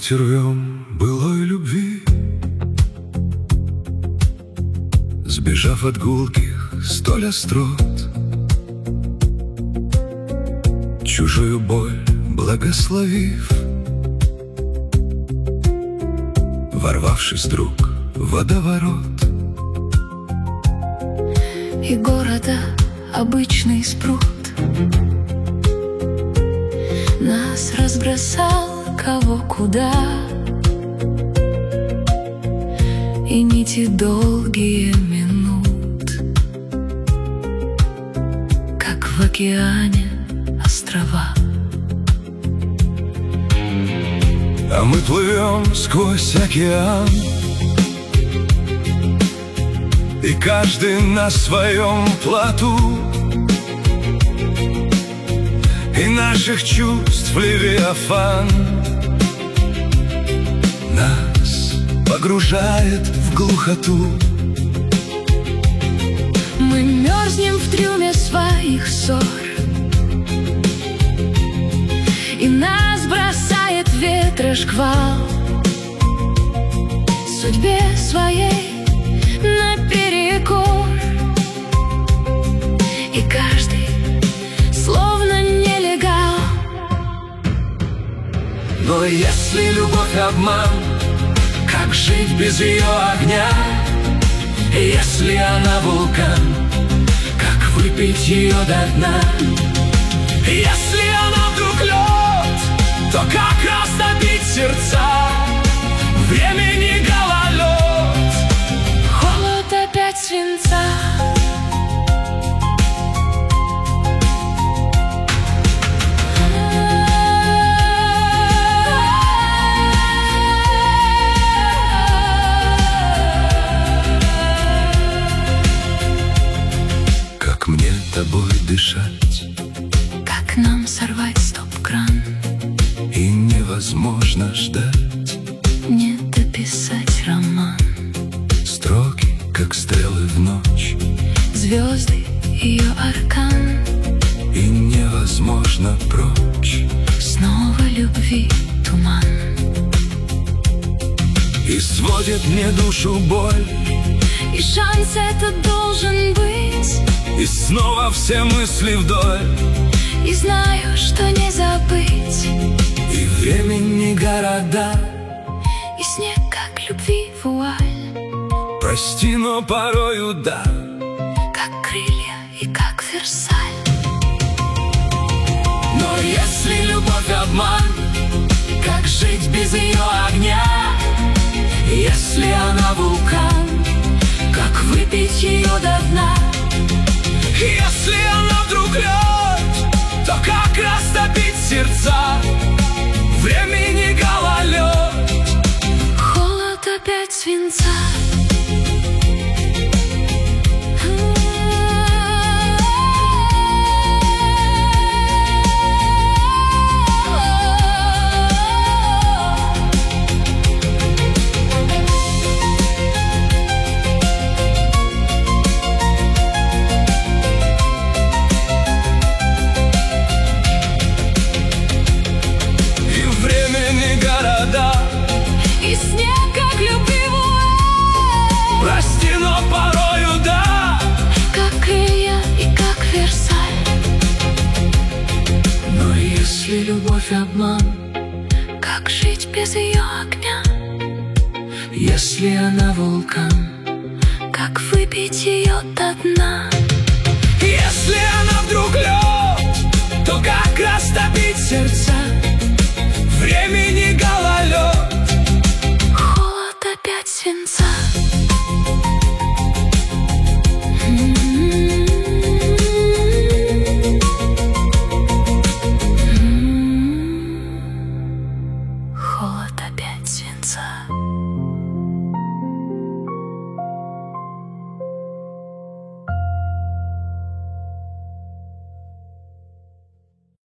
быть рвем былой любви, сбежав от гулких столь острот. Чужую боль благословив, ворвавшись вдруг в водоворот. И города обычный спрут нас разбросал кого куда, и нити долгие минут, как в океане острова. А мы плывем сквозь океан, и каждый на своем плоту, и наших чувств левиафан нас погружает в глухоту. Мы мерзнем в трюме своих ссор, и нас бросает ветра шквал судьбе своей наперекор. И каждый словно нелегал. Но если любовь обман, как жить без ее огня? Если она вулкан, как выпить ее до дна? Если она вдруг лед, то как растопить сердца? Времени гололед, холод опять свинца. Как мне тобой дышать? Как нам сорвать стоп-кран? И невозможно ждать, не дописать роман. строки, как стрелы в ночь, Звезды ее аркан. и невозможно прочь. Снова любви туман. И сводит мне душу боль, И шанс этот должен быть. и снова все мысли вдоль. И знаю, что не забыть. И времени города, И снег, как любви вуаль. прости, но порою да. Как крылья и как Версаль. Но если любовь обман, как жить без ее огня? Если она вулкан, как выпить ее до дна? Если она вдруг лед, то как растопить сердца? Времени гололед, Холод опять свинца. И снег, как любви вуаль. прости, но порою да. Как крылья и как Версаль. Но если любовь обман, Как жить без ее огня? если она вулкан, Как выпить ее до дна? если она вдруг лед, то как растопить сердца? Времени гололед,